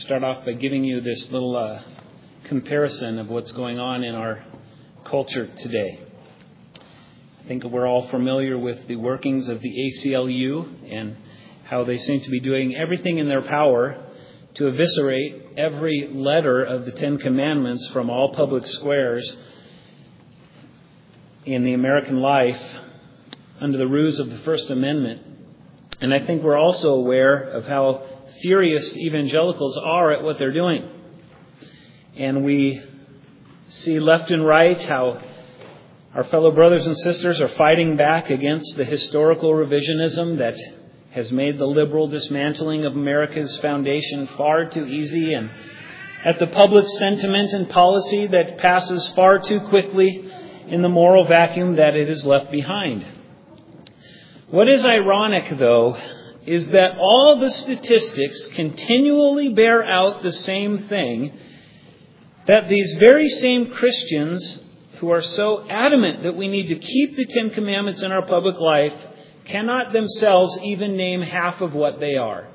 start off by giving you this little comparison of what's going on in our culture today. I think we're all familiar with the workings of the ACLU and how they seem to be doing everything in their power to eviscerate every letter of the Ten Commandments from all public squares in the American life under the ruse of the First Amendment. And I think we're also aware of how furious evangelicals are at what they're doing. And we see left and right how our fellow brothers and sisters are fighting back against the historical revisionism that has made the liberal dismantling of America's foundation far too easy, and at the public sentiment and policy that passes far too quickly in the moral vacuum that it has left behind. What is ironic, though, is that all the statistics continually bear out the same thing, that these very same Christians who are so adamant that we need to keep the Ten Commandments in our public life cannot themselves even name half of what they are.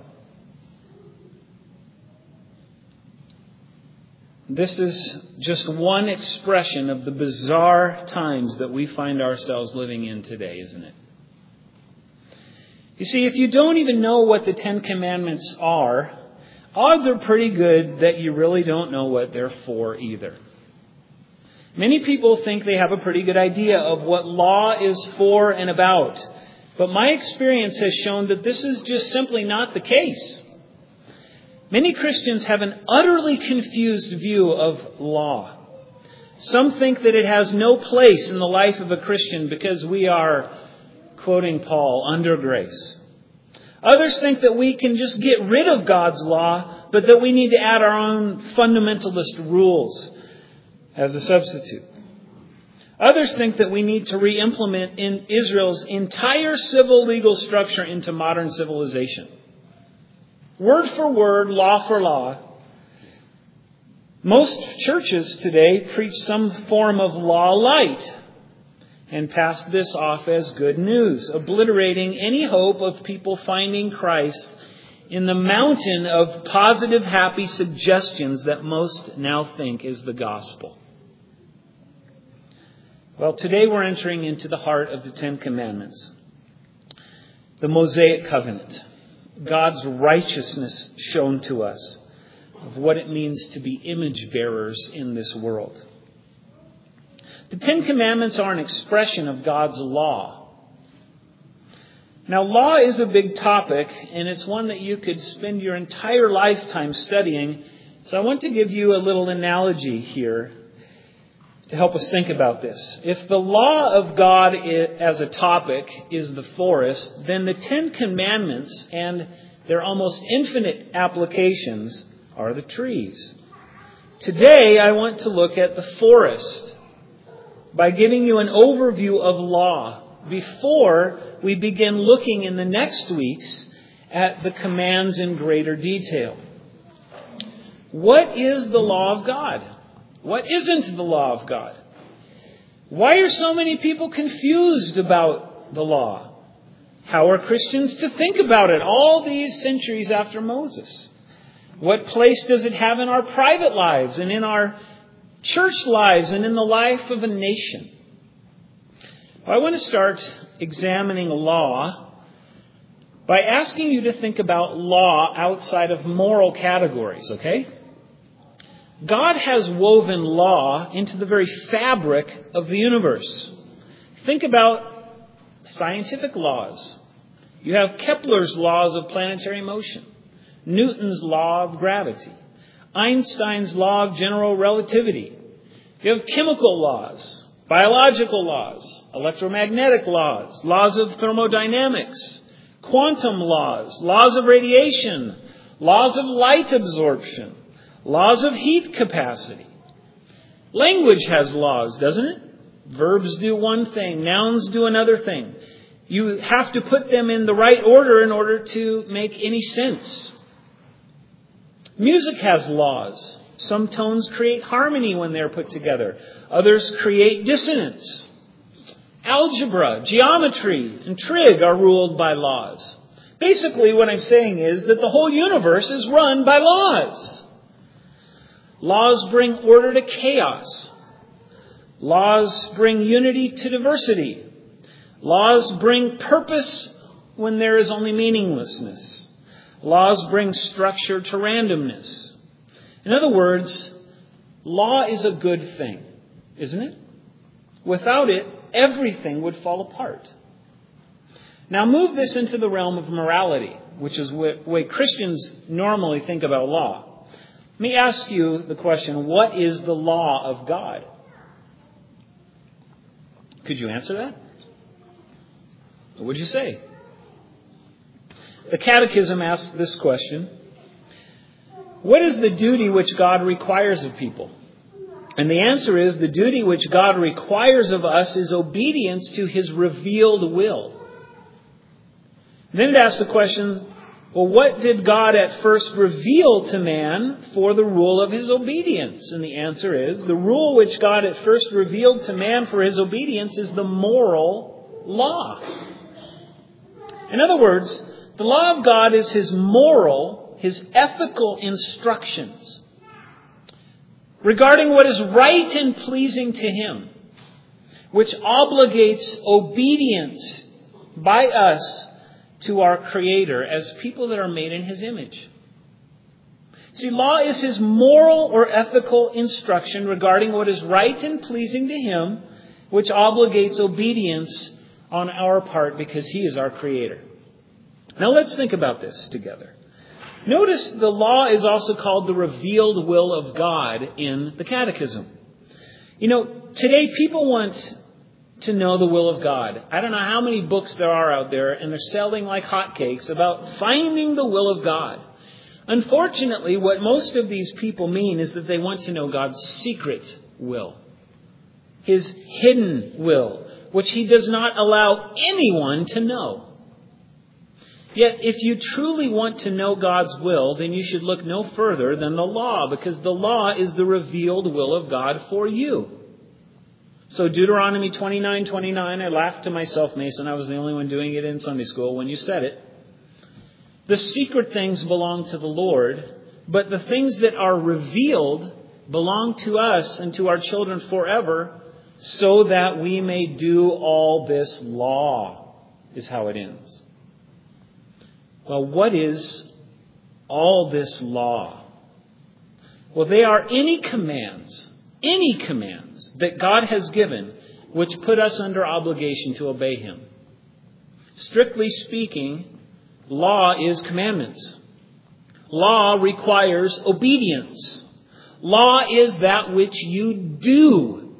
This is just one expression of the bizarre times that we find ourselves living in today, isn't it? You see, if you don't even know what the Ten Commandments are, odds are pretty good that you really don't know what they're for either. Many people think they have a pretty good idea of what law is for and about. But my experience has shown that this is just simply not the case. Many Christians have an utterly confused view of law. Some think that it has no place in the life of a Christian because we are, quoting Paul, under grace. Others think that we can just get rid of God's law, but that we need to add our own fundamentalist rules as a substitute. Others think that we need to re-implement in Israel's entire civil legal structure into modern civilization. Word for word, law for law. Most churches today preach some form of law light and pass this off as good news, obliterating any hope of people finding Christ in the mountain of positive, happy suggestions that most now think is the gospel. Well, today we're entering into the heart of the Ten Commandments, the Mosaic Covenant, God's righteousness shown to us of what it means to be image bearers in this world. The Ten Commandments are an expression of God's law. Now, law is a big topic, and it's one that you could spend your entire lifetime studying. So I want to give you a little analogy here to help us think about this. If the law of God as a topic is the forest, then the Ten Commandments and their almost infinite applications are the trees. Today, I want to look at the forest by giving you an overview of law before we begin looking in the next weeks at the commands in greater detail. What is the law of God? What isn't the law of God? Why are so many people confused about the law? How are Christians to think about it all these centuries after Moses? What place does it have in our private lives and in our church lives and in the life of a nation? Well, I want to start examining law by asking you to think about law outside of moral categories, okay? God has woven law into the very fabric of the universe. Think about scientific laws. You have Kepler's laws of planetary motion, Newton's law of gravity, Einstein's law of general relativity. You have chemical laws, biological laws, electromagnetic laws, laws of thermodynamics, quantum laws, laws of radiation, laws of light absorption, laws of heat capacity. Language has laws, doesn't it? Verbs do one thing, nouns do another thing. You have to put them in the right order in order to make any sense. Music has laws. Some tones create harmony when they're put together. Others create dissonance. Algebra, geometry, and trig are ruled by laws. Basically, what I'm saying is that the whole universe is run by laws. Laws bring order to chaos. Laws bring unity to diversity. Laws bring purpose when there is only meaninglessness. Laws bring structure to randomness. In other words, law is a good thing, isn't it? Without it, everything would fall apart. Now move this into the realm of morality, which is the way Christians normally think about law. Let me ask you the question, what is the law of God? Could you answer that? What would you say? The Catechism asks this question. What is the duty which God requires of people? And the answer is, the duty which God requires of us is obedience to His revealed will. Then to ask the question, well, what did God at first reveal to man for the rule of his obedience? And the answer is, the rule which God at first revealed to man for his obedience is the moral law. In other words, the law of God is His moral, His ethical instructions regarding what is right and pleasing to Him, which obligates obedience by us to our Creator as people that are made in His image. See, law is His moral or ethical instruction regarding what is right and pleasing to Him, which obligates obedience on our part because He is our Creator. Now let's think about this together. Notice the law is also called the revealed will of God in the Catechism. You know, today people want to know the will of God. I don't know how many books there are out there, and they're selling like hotcakes about finding the will of God. Unfortunately, what most of these people mean is that they want to know God's secret will, His hidden will, which He does not allow anyone to know. Yet, if you truly want to know God's will, then you should look no further than the law, because the law is the revealed will of God for you. So Deuteronomy 29:29, I laughed to myself, Mason, I was the only one doing it in Sunday school when you said it. The secret things belong to the Lord, but the things that are revealed belong to us and to our children forever, so that we may do all this law, is how it ends. Well, what is all this law? Well, they are any commands that God has given which put us under obligation to obey Him. Strictly speaking, law is commandments. Law requires obedience. Law is that which you do.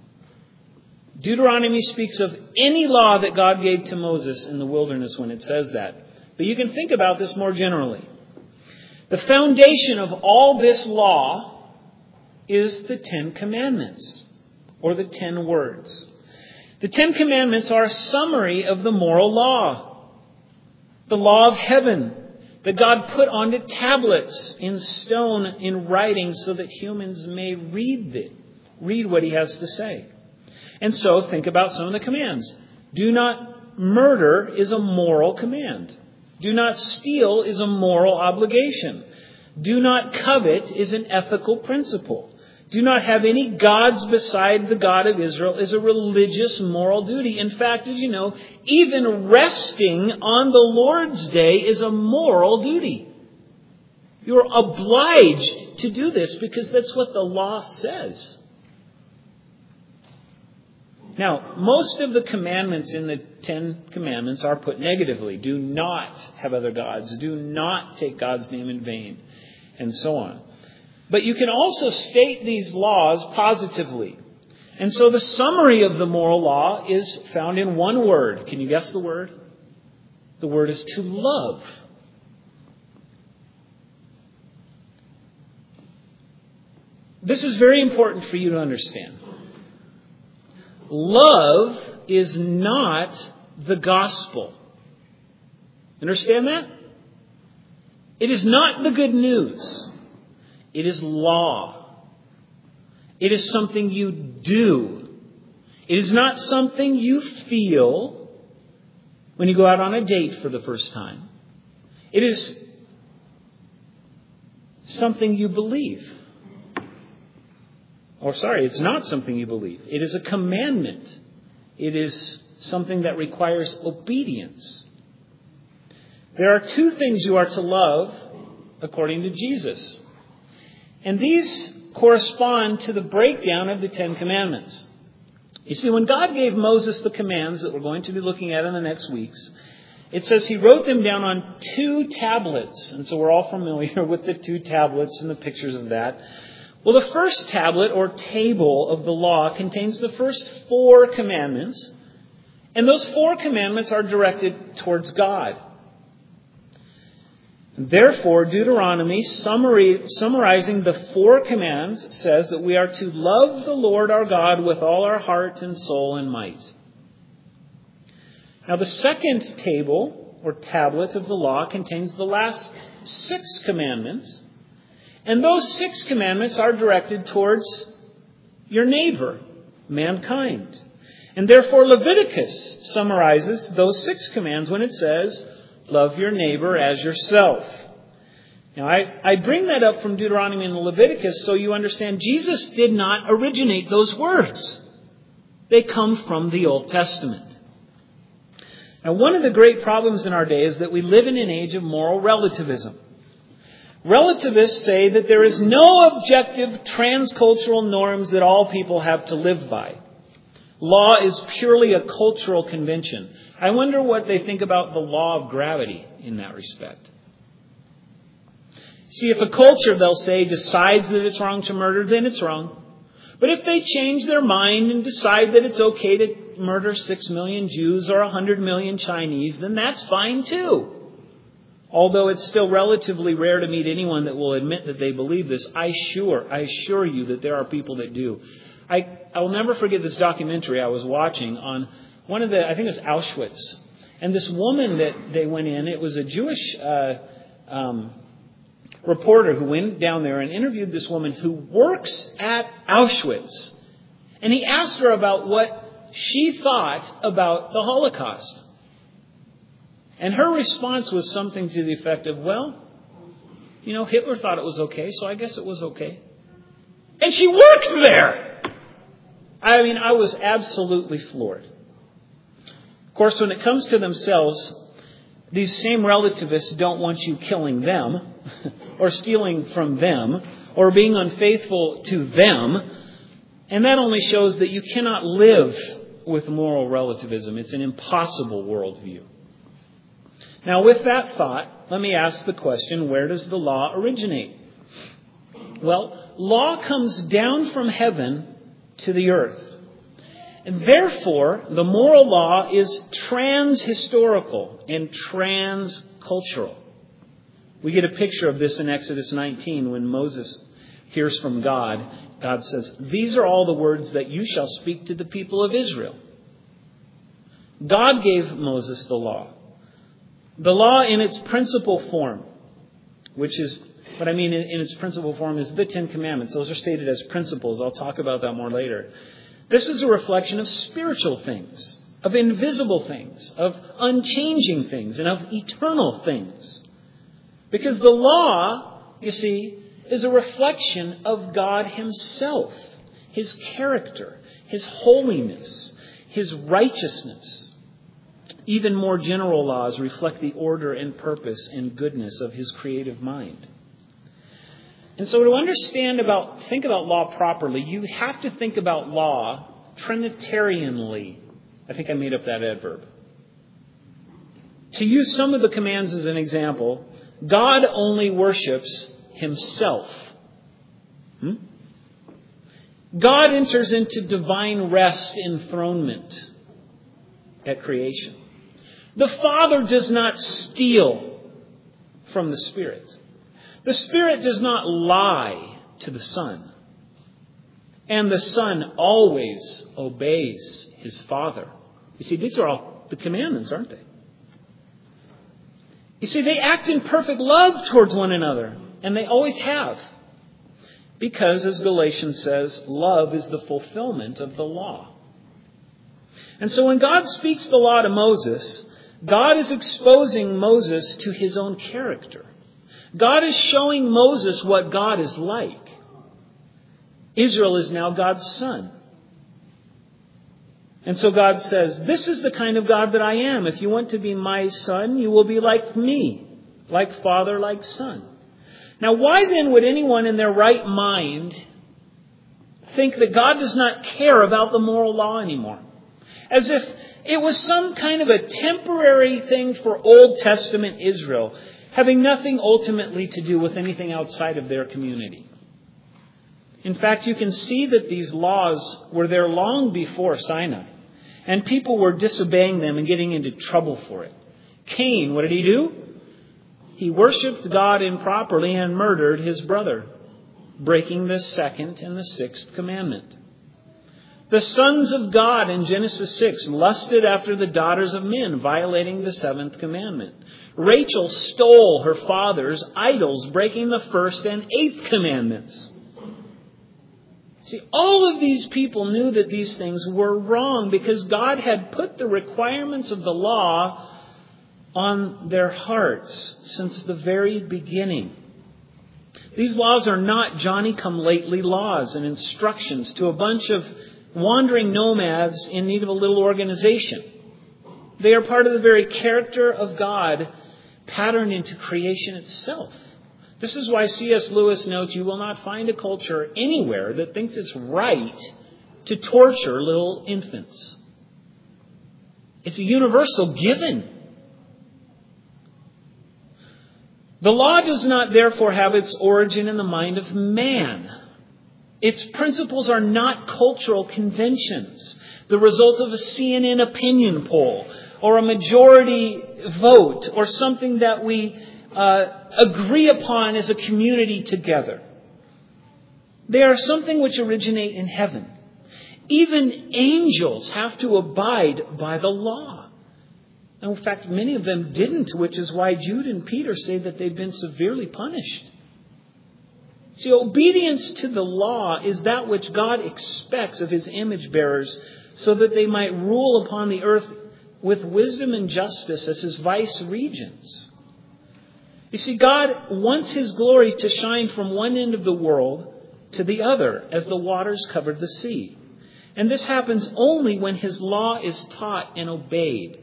Deuteronomy speaks of any law that God gave to Moses in the wilderness when it says that. But you can think about this more generally. The foundation of all this law is the 10 Commandments, or the 10 words. The 10 Commandments are a summary of the moral law. The law of heaven that God put onto tablets in stone in writing so that humans may read what He has to say. And so think about some of the commands. Do not murder is a moral command. Do not steal is a moral obligation. Do not covet is an ethical principle. Do not have any gods beside the God of Israel is a religious moral duty. In fact, did you know, even resting on the Lord's Day is a moral duty. You're obliged to do this because that's what the law says. Now, most of the commandments in the 10 Commandments are put negatively. Do not have other gods. Do not take God's name in vain. And so on. But you can also state these laws positively. And so the summary of the moral law is found in one word. Can you guess the word? The word is to love. This is very important for you to understand. Love is not the gospel. Understand that? It is not the good news. It is law. It is something you do. It is not something you feel when you go out on a date for the first time. It is something you believe. It's not something you believe. It is a commandment. It is something that requires obedience. There are two things you are to love according to Jesus. And these correspond to the breakdown of the Ten Commandments. You see, when God gave Moses the commands that we're going to be looking at in the next weeks, it says he wrote them down on 2 tablets. And so we're all familiar with the 2 tablets and the pictures of that. Well, the first tablet or table of the law contains the first 4 commandments. And those 4 commandments are directed towards God. Therefore, Deuteronomy, summarizing the 4 commands, says that we are to love the Lord our God with all our heart and soul and might. Now, the second table or tablet of the law contains the last 6 commandments. And those 6 commandments are directed towards your neighbor, mankind. And therefore, Leviticus summarizes those 6 commands when it says, love your neighbor as yourself. Now, I bring that up from Deuteronomy and Leviticus so you understand Jesus did not originate those words. They come from the Old Testament. Now, one of the great problems in our day is that we live in an age of moral relativism. Relativists say that there is no objective transcultural norms that all people have to live by. Law is purely a cultural convention. I wonder what they think about the law of gravity in that respect. See, if a culture, they'll say, decides that it's wrong to murder, then it's wrong. But if they change their mind and decide that it's okay to murder 6 million Jews or 100 million Chinese, then that's fine too. Although it's still relatively rare to meet anyone that will admit that they believe this, I assure you that there are people that do. I will never forget this documentary I was watching on one of I think it was Auschwitz. And this woman that they went in, it was a Jewish reporter who went down there and interviewed this woman who works at Auschwitz. And he asked her about what she thought about the Holocaust. And her response was something to the effect of, Hitler thought it was okay, so I guess it was okay. And she worked there! I was absolutely floored. Of course, when it comes to themselves, these same relativists don't want you killing them or stealing from them or being unfaithful to them. And that only shows that you cannot live with moral relativism. It's an impossible worldview. Now, with that thought, let me ask the question, where does the law originate? Well, law comes down from heaven to the earth. And therefore, the moral law is trans-historical and trans-cultural. We get a picture of this in Exodus 19 when Moses hears from God. God says, "These are all the words that you shall speak to the people of Israel." God gave Moses the law. The law in its principal form, which is, what I mean in its principal form is the 10 Commandments. Those are stated as principles. I'll talk about that more later. This is a reflection of spiritual things, of invisible things, of unchanging things, and of eternal things. Because the law, you see, is a reflection of God Himself, His character, His holiness, His righteousness. Even more general laws reflect the order and purpose and goodness of His creative mind. And so to think about law properly, you have to think about law Trinitarianly. I think I made up that adverb. To use some of the commands as an example, God only worships Himself. God enters into divine rest enthronement at creation. The Father does not steal from the Spirit. The Spirit does not lie to the Son. And the Son always obeys His Father. You see, these are all the commandments, aren't they? You see, they act in perfect love towards one another. And they always have. Because, as Galatians says, love is the fulfillment of the law. And so when God speaks the law to Moses, God is exposing Moses to His own character. God is showing Moses what God is like. Israel is now God's son. And so God says, this is the kind of God that I am. If you want to be my son, you will be like me, like father, like son. Now, why then would anyone in their right mind think that God does not care about the moral law anymore? As if it was some kind of a temporary thing for Old Testament Israel, having nothing ultimately to do with anything outside of their community. In fact, you can see that these laws were there long before Sinai. And people were disobeying them and getting into trouble for it. Cain, what did he do? He worshipped God improperly and murdered his brother, breaking the second and the sixth commandment. The sons of God in Genesis 6 lusted after the daughters of men, violating the seventh commandment. Rachel stole her father's idols, breaking the first and eighth commandments. See, all of these people knew that these things were wrong because God had put the requirements of the law on their hearts since the very beginning. These laws are not Johnny-come-lately laws and instructions to a bunch of wandering nomads in need of a little organization. They are part of the very character of God, patterned into creation itself. This is why C.S. Lewis notes you will not find a culture anywhere that thinks it's right to torture little infants. It's a universal given. The law does not therefore have its origin in the mind of man. Its principles are not cultural conventions, the result of a CNN opinion poll or a majority vote or something that we agree upon as a community together. They are something which originate in heaven. Even angels have to abide by the law. In fact, many of them didn't, which is why Jude and Peter say that they've been severely punished. See, obedience to the law is that which God expects of his image bearers so that they might rule upon the earth with wisdom and justice as his vice regents. You see, God wants his glory to shine from one end of the world to the other as the waters covered the sea. And this happens only when his law is taught and obeyed.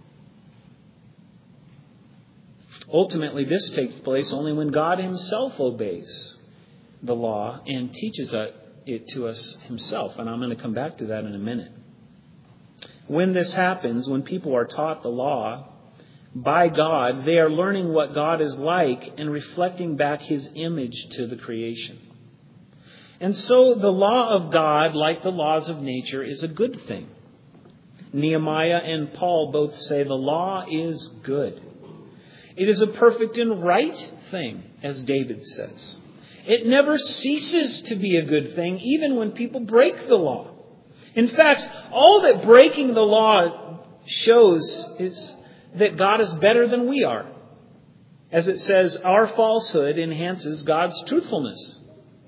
Ultimately, this takes place only when God himself obeys the law and teaches it to us himself. And I'm going to come back to that in a minute. When this happens, when people are taught the law by God, they are learning what God is like and reflecting back his image to the creation. And so the law of God, like the laws of nature, is a good thing. Nehemiah and Paul both say the law is good. It is a perfect and right thing, as David says. It never ceases to be a good thing, even when people break the law. In fact, all that breaking the law shows is that God is better than we are. As it says, our falsehood enhances God's truthfulness.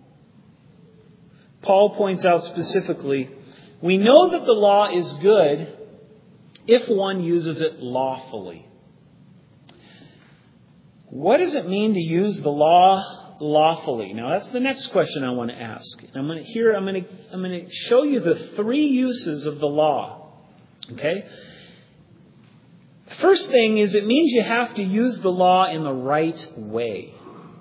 Paul points out specifically, we know that the law is good if one uses it lawfully. What does it mean to use the law lawfully? Now, that's the next question I want to ask. I'm going to show you the three uses of the law. Okay? First thing is it means you have to use the law in the right way.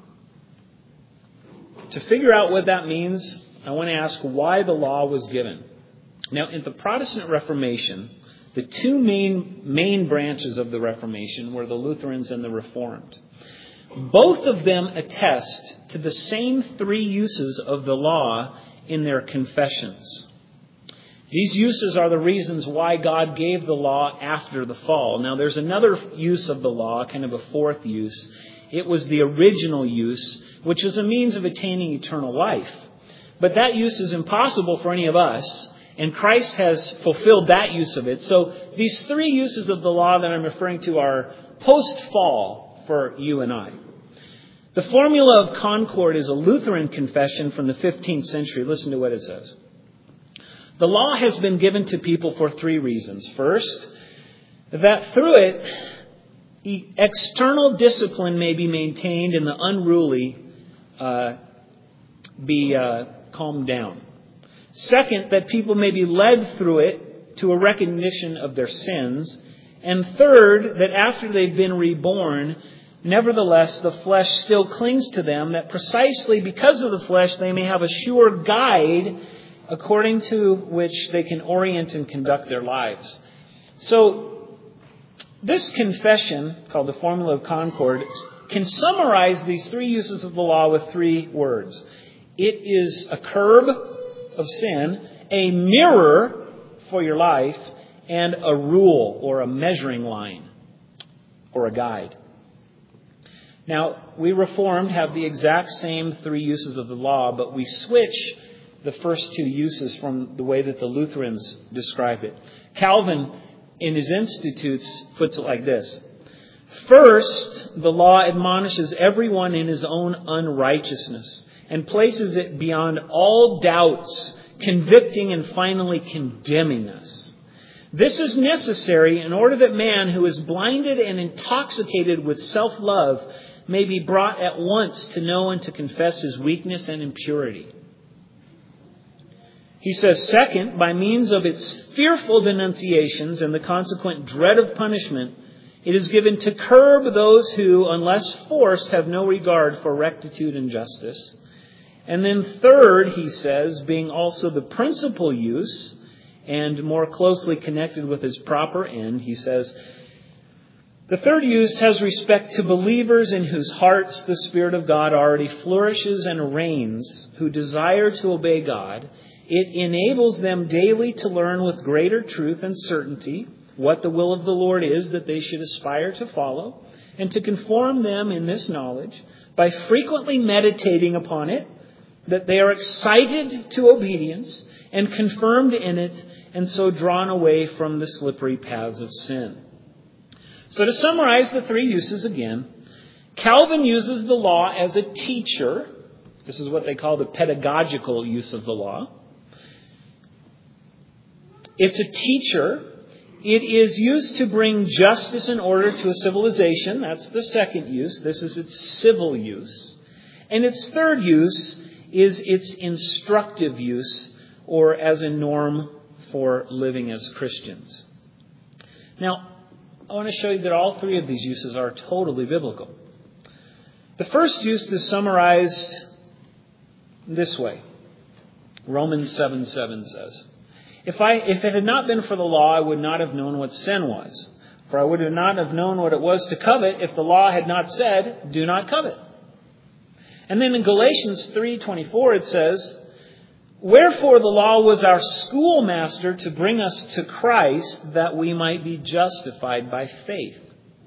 To figure out what that means, I want to ask why the law was given. Now, in the Protestant Reformation, the two main branches of the Reformation were the Lutherans and the Reformed. Both of them attest to the same three uses of the law in their confessions. These uses are the reasons why God gave the law after the fall. Now, there's another use of the law, kind of a fourth use. It was the original use, which was a means of attaining eternal life. But that use is impossible for any of us, and Christ has fulfilled that use of it. So these three uses of the law that I'm referring to are post-fall for you and I. The Formula of Concord is a Lutheran confession from the 15th century. Listen to what it says. The law has been given to people for three reasons. First, that through it, external discipline may be maintained and the unruly be calm down. Second, that people may be led through it to a recognition of their sins. And third, that after they've been reborn, nevertheless, the flesh still clings to them, that precisely because of the flesh, they may have a sure guide according to which they can orient and conduct their lives. So, this confession, called the Formula of Concord, can summarize these three uses of the law with three words. It is a curb of sin, a mirror for your life, and a rule or a measuring line or a guide. Now, we Reformed have the exact same three uses of the law, but we switch the first two uses from the way that the Lutherans describe it. Calvin, in his Institutes, puts it like this. First, the law admonishes everyone in his own unrighteousness and places it beyond all doubts, convicting and finally condemning us. This is necessary in order that man who is blinded and intoxicated with self-love may be brought at once to know and to confess his weakness and impurity. He says, second, by means of its fearful denunciations and the consequent dread of punishment, it is given to curb those who, unless forced, have no regard for rectitude and justice. And then third, he says, being also the principal use and more closely connected with his proper end, he says, the third use has respect to believers in whose hearts the Spirit of God already flourishes and reigns, who desire to obey God. It enables them daily to learn with greater truth and certainty what the will of the Lord is that they should aspire to follow, and to conform them in this knowledge by frequently meditating upon it, that they are excited to obedience and confirmed in it, and so drawn away from the slippery paths of sin. So to summarize the three uses again, Calvin uses the law as a teacher. This is what they call the pedagogical use of the law. It's a teacher. It is used to bring justice and order to a civilization. That's the second use. This is its civil use. And its third use is its instructive use, or as a norm for living as Christians. Now, I want to show you that all three of these uses are totally biblical. The first use is summarized this way. Romans 7:7 says, If it had not been for the law, I would not have known what sin was. For I would not have known what it was to covet if the law had not said, do not covet. And then in Galatians 3:24 it says, Wherefore the law was our schoolmaster to bring us to Christ, that we might be justified by faith.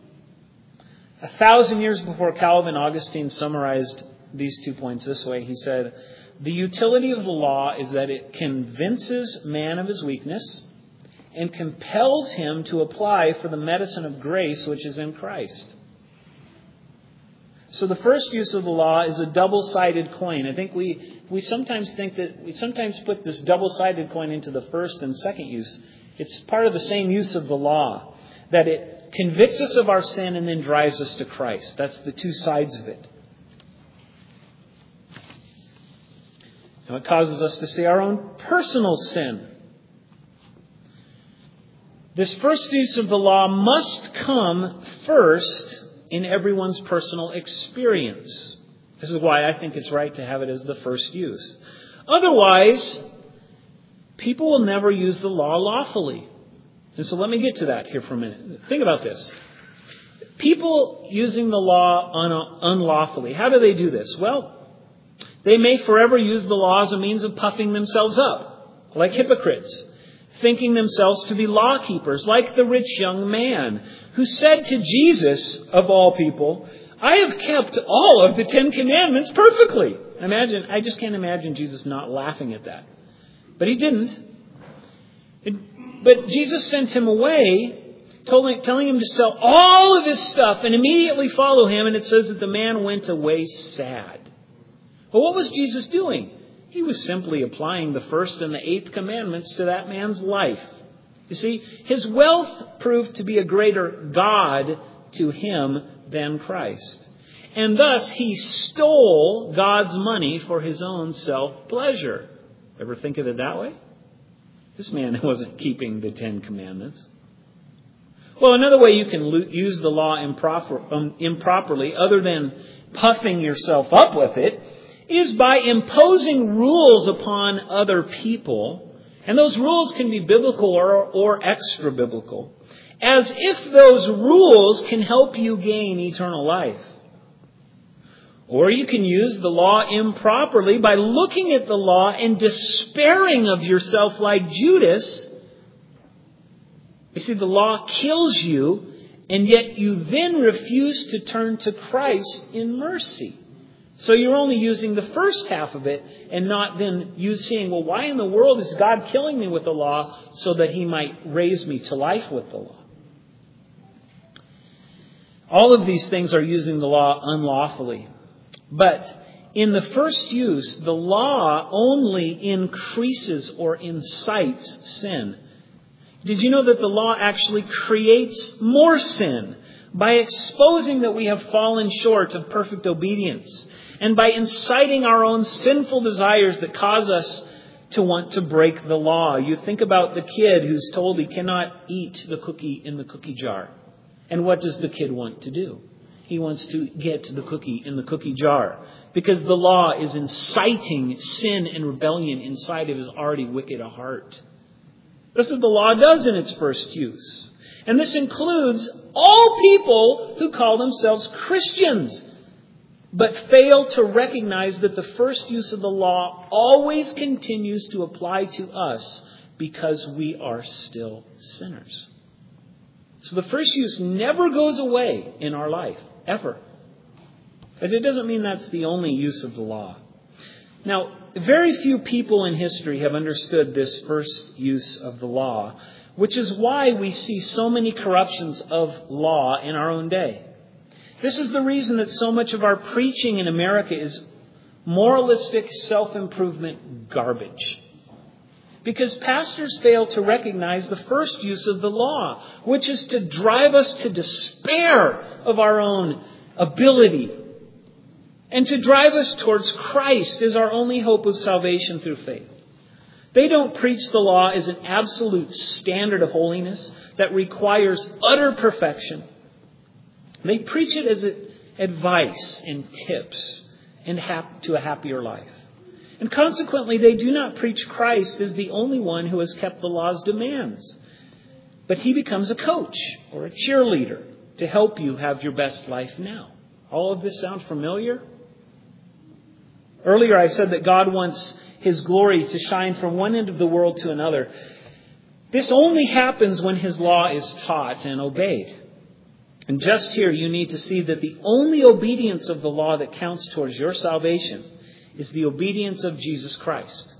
1,000 years before Calvin, Augustine summarized these 2 points this way. He said, the utility of the law is that it convinces man of his weakness and compels him to apply for the medicine of grace which is in Christ. So the first use of the law is a double-sided coin. I think we sometimes put this double-sided coin into the first and second use. It's part of the same use of the law, that it convicts us of our sin and then drives us to Christ. That's the two sides of it. Now it causes us to see our own personal sin. This first use of the law must come first in everyone's personal experience. This is why I think it's right to have it as the first use. Otherwise, people will never use the law lawfully. And so let me get to that here for a minute. Think about this. People using the law unlawfully, how do they do this? Well, they may forever use the law as a means of puffing themselves up, like hypocrites, thinking themselves to be law keepers, like the rich young man who said to Jesus, of all people, I have kept all of the 10 Commandments perfectly. I just can't imagine Jesus not laughing at that. But he didn't. But Jesus sent him away, telling him to sell all of his stuff and immediately follow him. And it says that the man went away sad. But what was Jesus doing? He was simply applying the first and the 8th commandments to that man's life. You see, his wealth proved to be a greater God to him than Christ. and thus he stole God's money for his own self-pleasure. Ever think of it that way? This man wasn't keeping the 10 Commandments. Well, another way you can use the law improperly, other than puffing yourself up with it, is by imposing rules upon other people. And those rules can be biblical or extra-biblical, as if those rules can help you gain eternal life. Or you can use the law improperly by looking at the law and despairing of yourself like Judas. You see, the law kills you, and yet you then refuse to turn to Christ in mercy. So you're only using the first half of it and not then you seeing, well, why in the world is God killing me with the law so that he might raise me to life with the law? All of these things are using the law unlawfully. But in the first use, the law only increases or incites sin. Did you know that the law actually creates more sin by exposing that we have fallen short of perfect obedience and by inciting our own sinful desires that cause us to want to break the law? You think about the kid who's told he cannot eat the cookie in the cookie jar. And what does the kid want to do? He wants to get the cookie in the cookie jar because the law is inciting sin and rebellion inside of his already wicked heart. This is what the law does in its first use. And this includes all people who call themselves Christians, but fail to recognize that the first use of the law always continues to apply to us because we are still sinners. So the first use never goes away in our life, ever. But it doesn't mean that's the only use of the law. Now, very few people in history have understood this first use of the law, which is why we see so many corruptions of law in our own day. This is the reason that so much of our preaching in America is moralistic self-improvement garbage. Because pastors fail to recognize the first use of the law, which is to drive us to despair of our own ability and to drive us towards Christ as our only hope of salvation through faith. They don't preach the law as an absolute standard of holiness that requires utter perfection. They preach it as advice and tips to a happier life. And consequently, they do not preach Christ as the only one who has kept the law's demands. But he becomes a coach or a cheerleader to help you have your best life now. All of this sound familiar? Earlier I said that God wants his glory to shine from one end of the world to another. This only happens when his law is taught and obeyed. And just here you need to see that the only obedience of the law that counts towards your salvation is the obedience of Jesus Christ.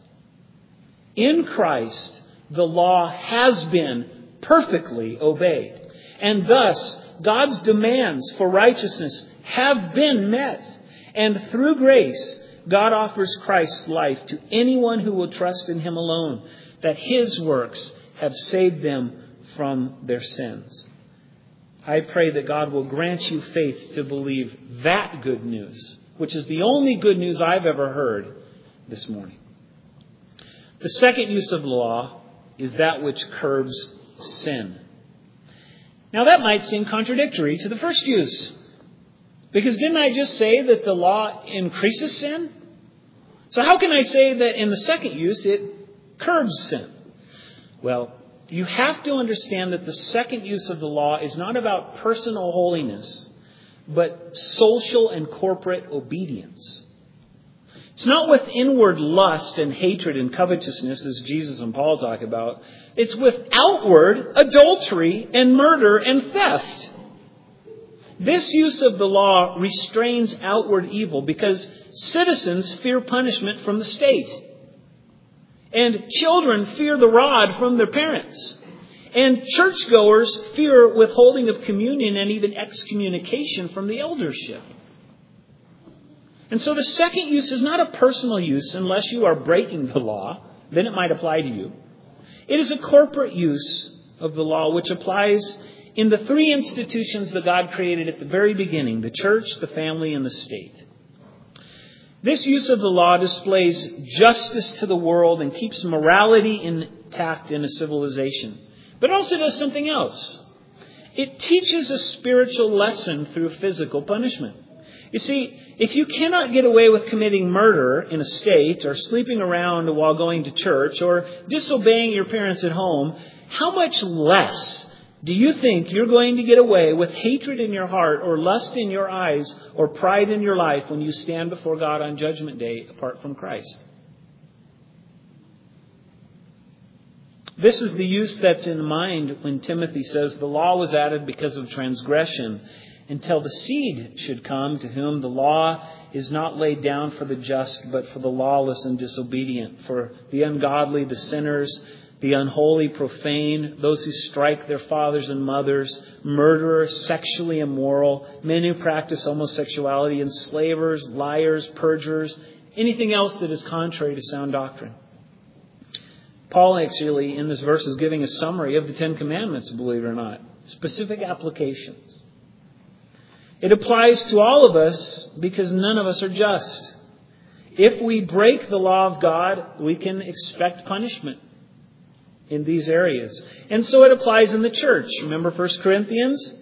In Christ, the law has been perfectly obeyed. And thus, God's demands for righteousness have been met. And through grace, God offers Christ's life to anyone who will trust in him alone, that his works have saved them from their sins. I pray that God will grant you faith to believe that good news, which is the only good news I've ever heard this morning. The second use of the law is that which curbs sin. Now that might seem contradictory to the first use. Because didn't I just say that the law increases sin? So how can I say that in the second use it curbs sin? Well, you have to understand that the second use of the law is not about personal holiness, but social and corporate obedience. It's not with inward lust and hatred and covetousness, as Jesus and Paul talk about. It's with outward adultery and murder and theft. This use of the law restrains outward evil because citizens fear punishment from the state. And children fear the rod from their parents. And churchgoers fear withholding of communion and even excommunication from the eldership. And so the second use is not a personal use unless you are breaking the law. Then it might apply to you. It is a corporate use of the law which applies in the three institutions that God created at the very beginning, the church, the family, and the state. This use of the law displays justice to the world and keeps morality intact in a civilization. But also does something else. It teaches a spiritual lesson through physical punishment. You see, if you cannot get away with committing murder in a state, or sleeping around while going to church, or disobeying your parents at home, how much less do you think you're going to get away with hatred in your heart, or lust in your eyes, or pride in your life when you stand before God on Judgment Day apart from Christ? This is the use that's in mind when Timothy says the law was added because of transgression, until the seed should come, to whom the law is not laid down for the just, but for the lawless and disobedient, for the ungodly, the sinners, the unholy, profane, those who strike their fathers and mothers, murderers, sexually immoral, men who practice homosexuality, enslavers, liars, perjurers, anything else that is contrary to sound doctrine. Paul actually, in this verse, is giving a summary of the Ten Commandments, believe it or not. Specific applications. It applies to all of us because none of us are just. If we break the law of God, we can expect punishment in these areas. And so it applies in the church. Remember 1 Corinthians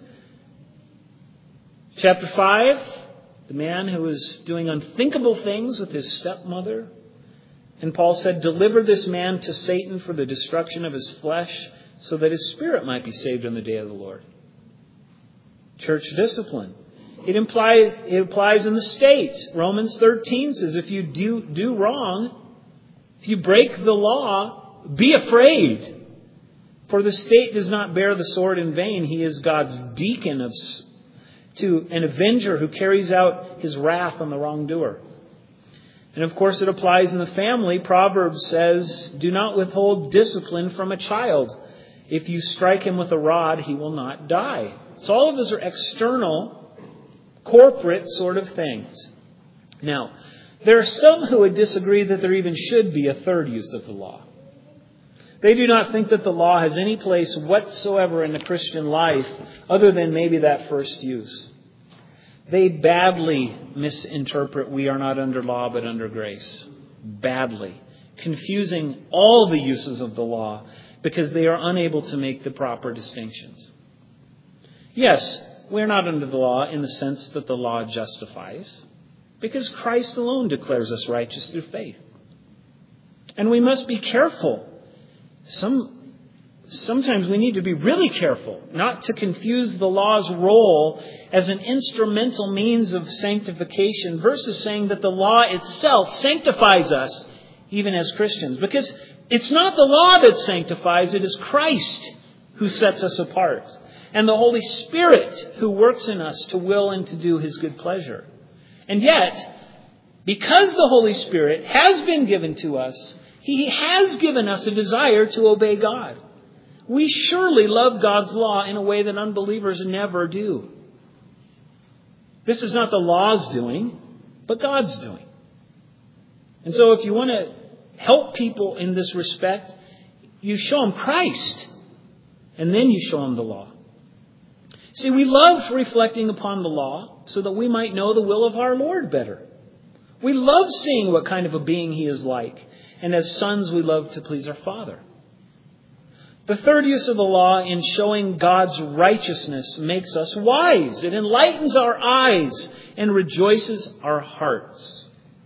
chapter 5? The man who was doing unthinkable things with his stepmother. And Paul said, "Deliver this man to Satan for the destruction of his flesh, so that his spirit might be saved on the day of the Lord." Church discipline. It applies in the state. Romans 13 says, if you do wrong, if you break the law, be afraid. For the state does not bear the sword in vain. He is God's deacon to an avenger who carries out his wrath on the wrongdoer. And of course it applies in the family. Proverbs says, do not withhold discipline from a child. If you strike him with a rod, he will not die. So all of those are external, corporate sort of things. Now, there are some who would disagree that there even should be a third use of the law. They do not think that the law has any place whatsoever in the Christian life other than maybe that first use. They badly misinterpret we are not under law but under grace. Badly. Confusing all the uses of the law because they are unable to make the proper distinctions. Yes, we're not under the law in the sense that the law justifies, because Christ alone declares us righteous through faith. And we must be careful. Sometimes we need to be really careful not to confuse the law's role as an instrumental means of sanctification versus saying that the law itself sanctifies us even as Christians. Because it's not the law that sanctifies, it is Christ who sets us apart. And the Holy Spirit who works in us to will and to do His good pleasure. And yet, because the Holy Spirit has been given to us, He has given us a desire to obey God. We surely love God's law in a way that unbelievers never do. This is not the law's doing, but God's doing. And so if you want to help people in this respect, you show them Christ, and then you show them the law. See, we love reflecting upon the law so that we might know the will of our Lord better. We love seeing what kind of a being He is like. And as sons, we love to please our Father. The third use of the law in showing God's righteousness makes us wise. It enlightens our eyes and rejoices our hearts.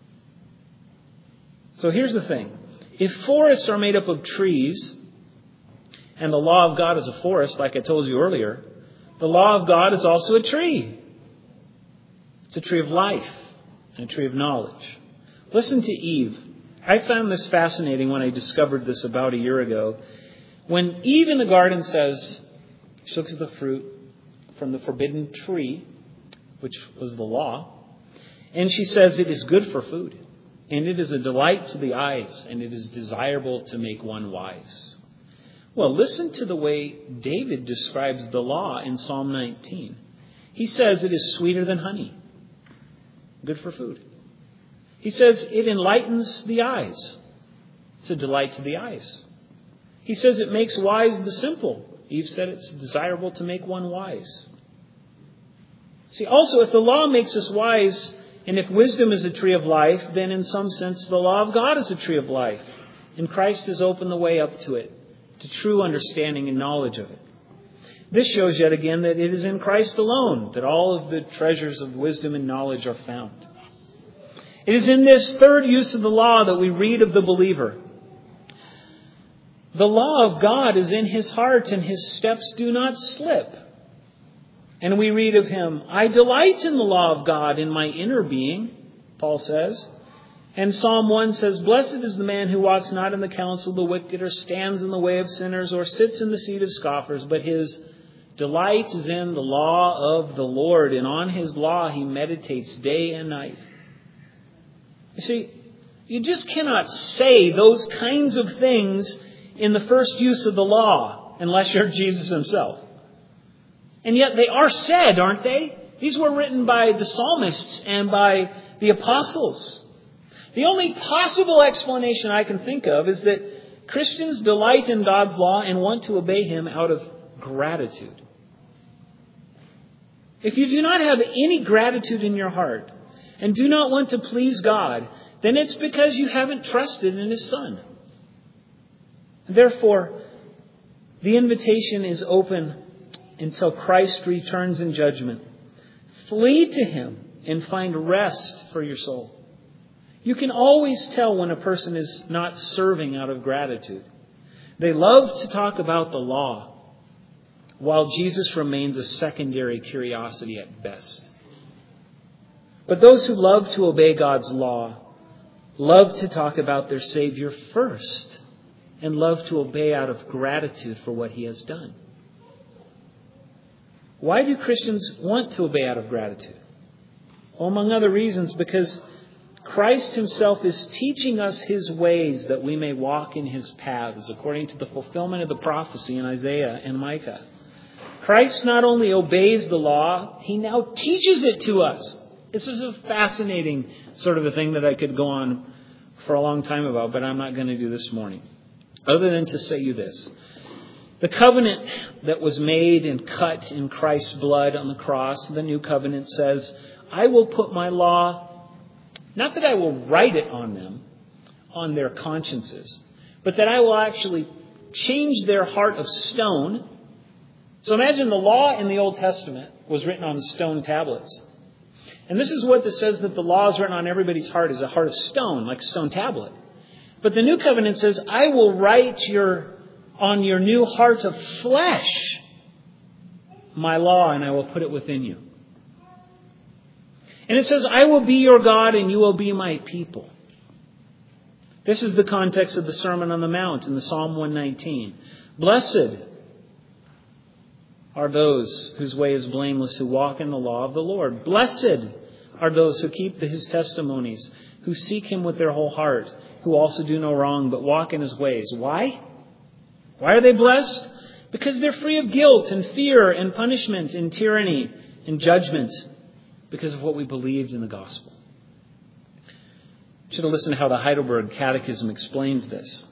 So here's the thing. If forests are made up of trees, and the law of God is a forest, like I told you earlier, the law of God is also a tree. It's a tree of life and a tree of knowledge. Listen to Eve. I found this fascinating when I discovered this about a year ago. When Eve in the garden says, she looks at the fruit from the forbidden tree, which was the law, and she says it is good for food, and it is a delight to the eyes, and it is desirable to make one wise. Well, listen to the way David describes the law in Psalm 19. He says it is sweeter than honey, good for food. He says it enlightens the eyes. It's a delight to the eyes. He says it makes wise the simple. Eve said it's desirable to make one wise. See, also, if the law makes us wise, and if wisdom is a tree of life, then in some sense the law of God is a tree of life. And Christ has opened the way up to it, to true understanding and knowledge of it. This shows yet again that it is in Christ alone that all of the treasures of wisdom and knowledge are found. It is in this third use of the law that we read of the believer. The law of God is in his heart, and his steps do not slip. And we read of him, I delight in the law of God in my inner being, Paul says. And Psalm 1 says, Blessed is the man who walks not in the counsel of the wicked, or stands in the way of sinners, or sits in the seat of scoffers, but his delight is in the law of the Lord, and on his law he meditates day and night. You see, you just cannot say those kinds of things in the first use of the law unless you're Jesus himself. And yet they are said, aren't they? These were written by the psalmists and by the apostles. The only possible explanation I can think of is that Christians delight in God's law and want to obey him out of gratitude. If you do not have any gratitude in your heart and do not want to please God, then it's because you haven't trusted in his Son. Therefore, the invitation is open until Christ returns in judgment. Flee to him and find rest for your soul. You can always tell when a person is not serving out of gratitude. They love to talk about the law, while Jesus remains a secondary curiosity at best. But those who love to obey God's law love to talk about their Savior first, and love to obey out of gratitude for what he has done. Why do Christians want to obey out of gratitude? Well, among other reasons, because Christ himself is teaching us his ways that we may walk in his paths, according to the fulfillment of the prophecy in Isaiah and Micah. Christ not only obeys the law, he now teaches it to us. This is a fascinating sort of a thing that I could go on for a long time about, but I'm not going to do this morning. Other than to say you this. The covenant that was made and cut in Christ's blood on the cross, the new covenant says, I will put my law, not that I will write it on them, on their consciences, but that I will actually change their heart of stone. So imagine the law in the Old Testament was written on stone tablets. And this is what this says, that the law is written on everybody's heart, is a heart of stone, like a stone tablet. But the new covenant says, I will write on your new heart of flesh my law, and I will put it within you. And it says, I will be your God and you will be my people. This is the context of the Sermon on the Mount in the Psalm 119. Blessed are those whose way is blameless, who walk in the law of the Lord. Blessed are those who keep his testimonies, who seek him with their whole heart, who also do no wrong, but walk in his ways. Why? Why are they blessed? Because they're free of guilt and fear and punishment and tyranny and judgment because of what we believed in the gospel. You should have listened to how the Heidelberg Catechism explains this.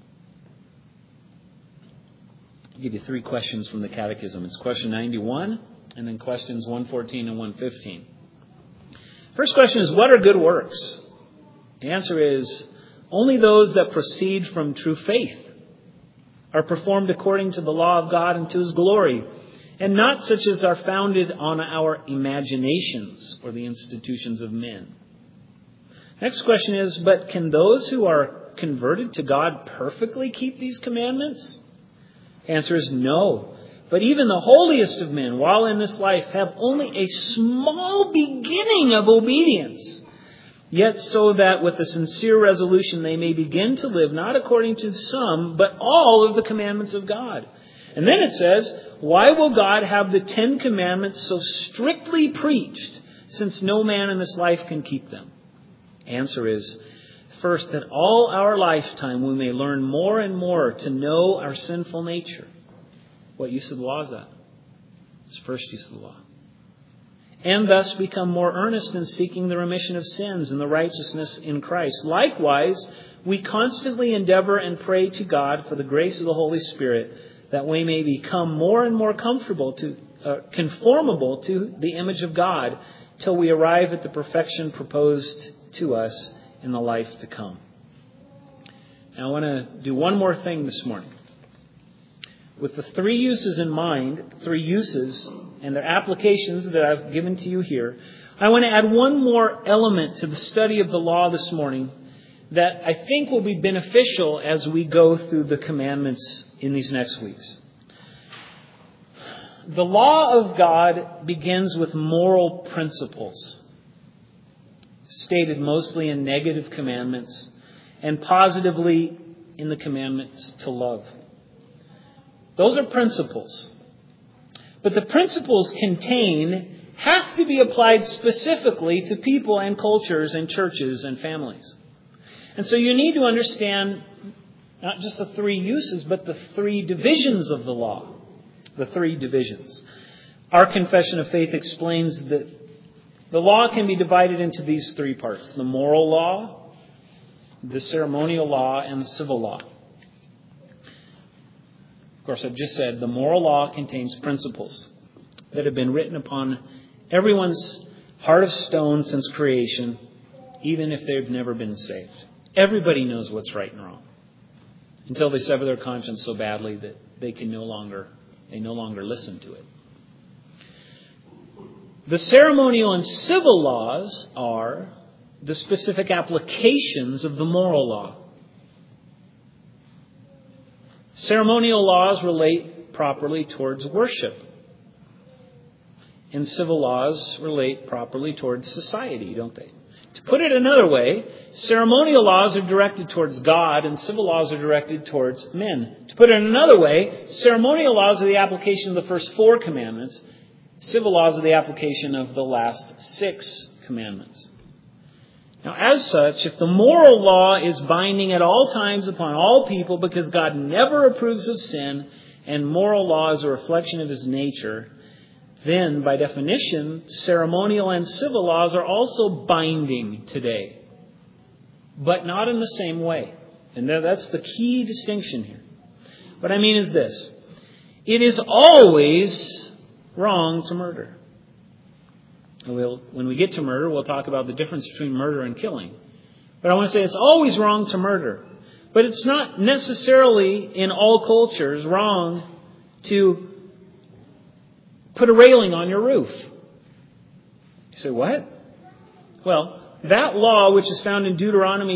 I'll give you 3 questions from the Catechism. It's question 91 and then questions 114 and 115. First question is, what are good works? The answer is, only those that proceed from true faith are performed according to the law of God and to his glory, and not such as are founded on our imaginations or the institutions of men. Next question is, but can those who are converted to God perfectly keep these commandments? Answer is no. But even the holiest of men, while in this life, have only a small beginning of obedience. Yet so that with a sincere resolution they may begin to live not according to some, but all of the commandments of God. And then it says, why will God have the 10 commandments so strictly preached, since no man in this life can keep them? Answer is, first, that all our lifetime we may learn more and more to know our sinful nature. What use of the law is that? It's the first use of the law. And thus become more earnest in seeking the remission of sins and the righteousness in Christ. Likewise, we constantly endeavor and pray to God for the grace of the Holy Spirit, that we may become more and more conformable to the image of God till we arrive at the perfection proposed to us in the life to come. Now, I want to do one more thing this morning. With the three uses in mind, three uses and their applications that I've given to you here, I want to add one more element to the study of the law this morning that I think will be beneficial as we go through the commandments in these next weeks. The law of God begins with moral principles, stated mostly in negative commandments and positively in the commandments to love. Those are principles. But the principles contained have to be applied specifically to people and cultures and churches and families. And so you need to understand not just the three uses, but the three divisions of the law. The three divisions. Our confession of faith explains that the law can be divided into these three parts: the moral law, the ceremonial law, and the civil law. Of course, I've just said the moral law contains principles that have been written upon everyone's heart of stone since creation, even if they've never been saved. Everybody knows what's right and wrong until they sever their conscience so badly that they no longer listen to it. The ceremonial and civil laws are the specific applications of the moral law. Ceremonial laws relate properly towards worship, and civil laws relate properly towards society, don't they? To put it another way, ceremonial laws are directed towards God and civil laws are directed towards men. To put it another way, ceremonial laws are the application of the first 4 commandments. Civil laws are the application of the last 6 commandments. Now, as such, if the moral law is binding at all times upon all people because God never approves of sin and moral law is a reflection of His nature, then, by definition, ceremonial and civil laws are also binding today, but not in the same way. And that's the key distinction here. What I mean is this: it is always wrong to murder. When we get to murder, we'll talk about the difference between murder and killing. But I want to say it's always wrong to murder. But it's not necessarily in all cultures wrong to put a railing on your roof. You say, what? Well, that law, which is found in Deuteronomy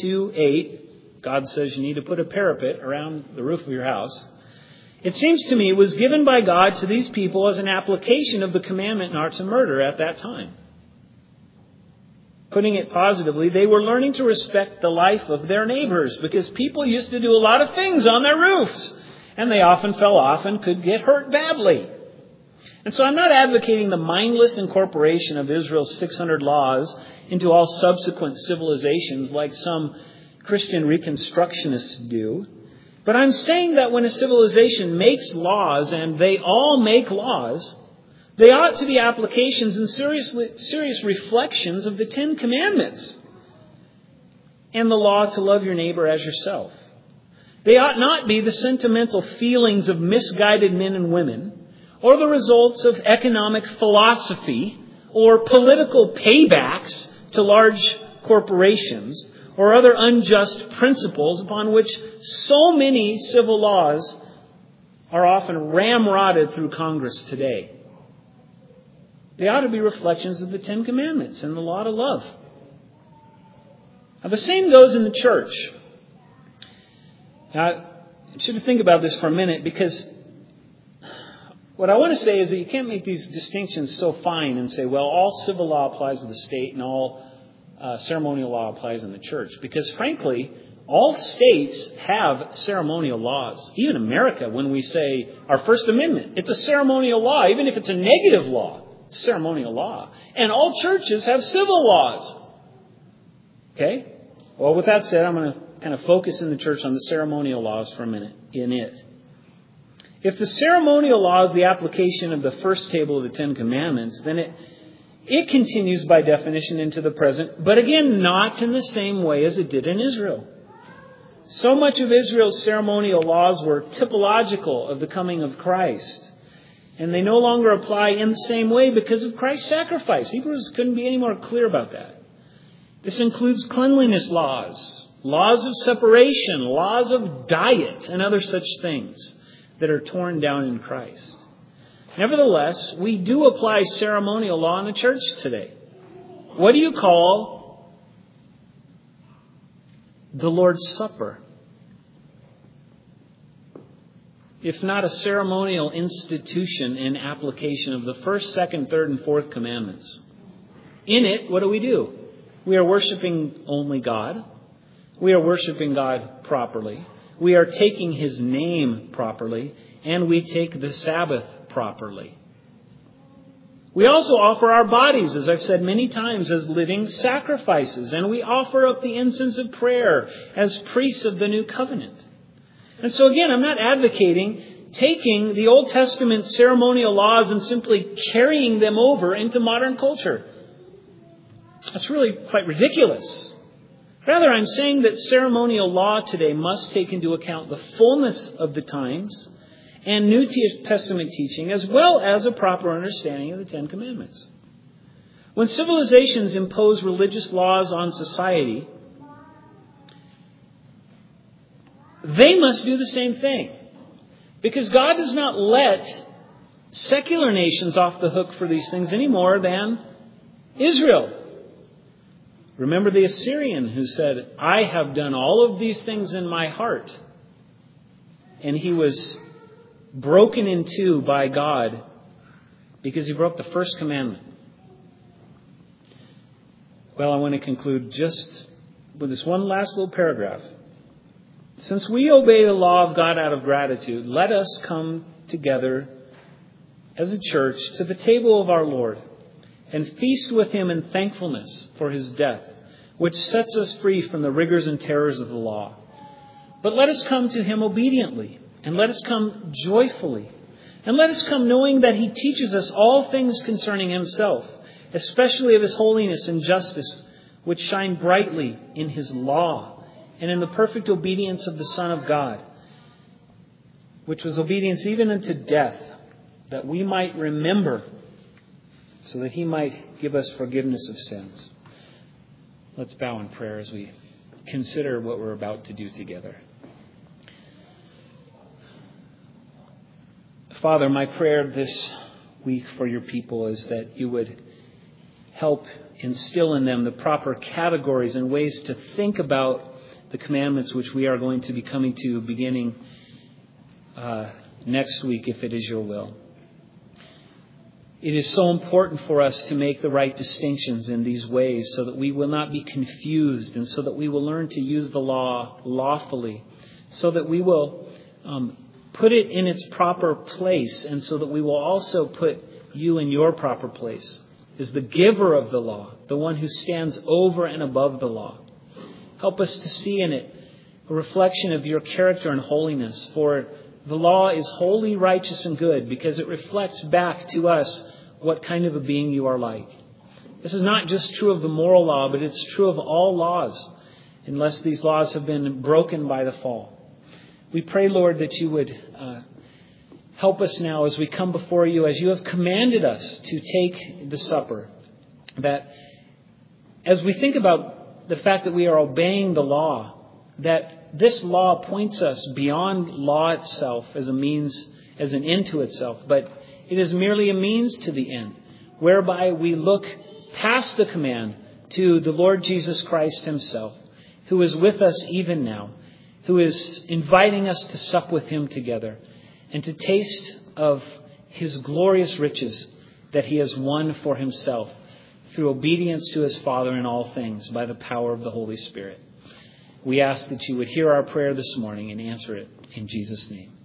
22:8, God says you need to put a parapet around the roof of your house. It seems to me was given by God to these people as an application of the commandment not to murder at that time. Putting it positively, they were learning to respect the life of their neighbors because people used to do a lot of things on their roofs, and they often fell off and could get hurt badly. And so I'm not advocating the mindless incorporation of Israel's 600 laws into all subsequent civilizations like some Christian reconstructionists do. But I'm saying that when a civilization makes laws, and they all make laws, they ought to be applications and serious reflections of the 10 Commandments and the law to love your neighbor as yourself. They ought not be the sentimental feelings of misguided men and women, or the results of economic philosophy or political paybacks to large corporations or other unjust principles upon which so many civil laws are often ramrodded through Congress today. They ought to be reflections of the 10 Commandments and the law to love. Now, the same goes in the church. Now, I should think about this for a minute, because what I want to say is that you can't make these distinctions so fine and say, well, all civil law applies to the state and all ceremonial law applies in the church. Because frankly, all states have ceremonial laws. Even America, when we say our First Amendment, it's a ceremonial law. Even if it's a negative law, it's a ceremonial law. And all churches have civil laws. Okay? Well, with that said, I'm going to kind of focus in the church on the ceremonial laws for a minute in it. If the ceremonial law is the application of the first table of the 10 Commandments, then it continues by definition into the present, but again, not in the same way as it did in Israel. So much of Israel's ceremonial laws were typological of the coming of Christ. And they no longer apply in the same way because of Christ's sacrifice. Hebrews couldn't be any more clear about that. This includes cleanliness laws, laws of separation, laws of diet, and other such things that are torn down in Christ. Nevertheless, we do apply ceremonial law in the church today. What do you call the Lord's Supper, if not a ceremonial institution in application of the first, second, third, and fourth commandments? In it, what do? We are worshiping only God. We are worshiping God properly. We are taking His name properly. And we take the Sabbath properly. We also offer our bodies, as I've said many times, as living sacrifices. And we offer up the incense of prayer as priests of the new covenant. And so again, I'm not advocating taking the Old Testament ceremonial laws and simply carrying them over into modern culture. That's really quite ridiculous. Rather, I'm saying that ceremonial law today must take into account the fullness of the times and New Testament teaching, as well as a proper understanding of the Ten Commandments. When civilizations impose religious laws on society, they must do the same thing. Because God does not let secular nations off the hook for these things any more than Israel. Remember the Assyrian who said, I have done all of these things in my heart. And he was broken in two by God because he broke the first commandment. Well, I want to conclude just with this one last little paragraph. Since we obey the law of God out of gratitude, let us come together as a church to the table of our Lord and feast with Him in thankfulness for His death, which sets us free from the rigors and terrors of the law. But let us come to Him obediently, and let us come joyfully, and let us come knowing that He teaches us all things concerning Himself, especially of His holiness and justice, which shine brightly in His law and in the perfect obedience of the Son of God, which was obedience even unto death, that we might remember, so that He might give us forgiveness of sins. Let's bow in prayer as we consider what we're about to do together. Father, my prayer this week for your people is that you would help instill in them the proper categories and ways to think about the commandments which we are going to be coming to beginning next week, if it is your will. It is so important for us to make the right distinctions in these ways so that we will not be confused and so that we will learn to use the law lawfully, so that we will put it in its proper place, and so that we will also put you in your proper place as the giver of the law, the one who stands over and above the law. Help us to see in it a reflection of your character and holiness, for the law is holy, righteous, and good because it reflects back to us what kind of a being you are like. This is not just true of the moral law, but it's true of all laws, unless these laws have been broken by the fall. We pray, Lord, that you would help us now as we come before you, as you have commanded us to take the supper, that as we think about the fact that we are obeying the law, that this law points us beyond law itself as a means, as an end to itself, but it is merely a means to the end, whereby we look past the command to the Lord Jesus Christ Himself, who is with us even now, who is inviting us to sup with Him together and to taste of His glorious riches that He has won for Himself through obedience to His Father in all things by the power of the Holy Spirit. We ask that you would hear our prayer this morning and answer it in Jesus' name.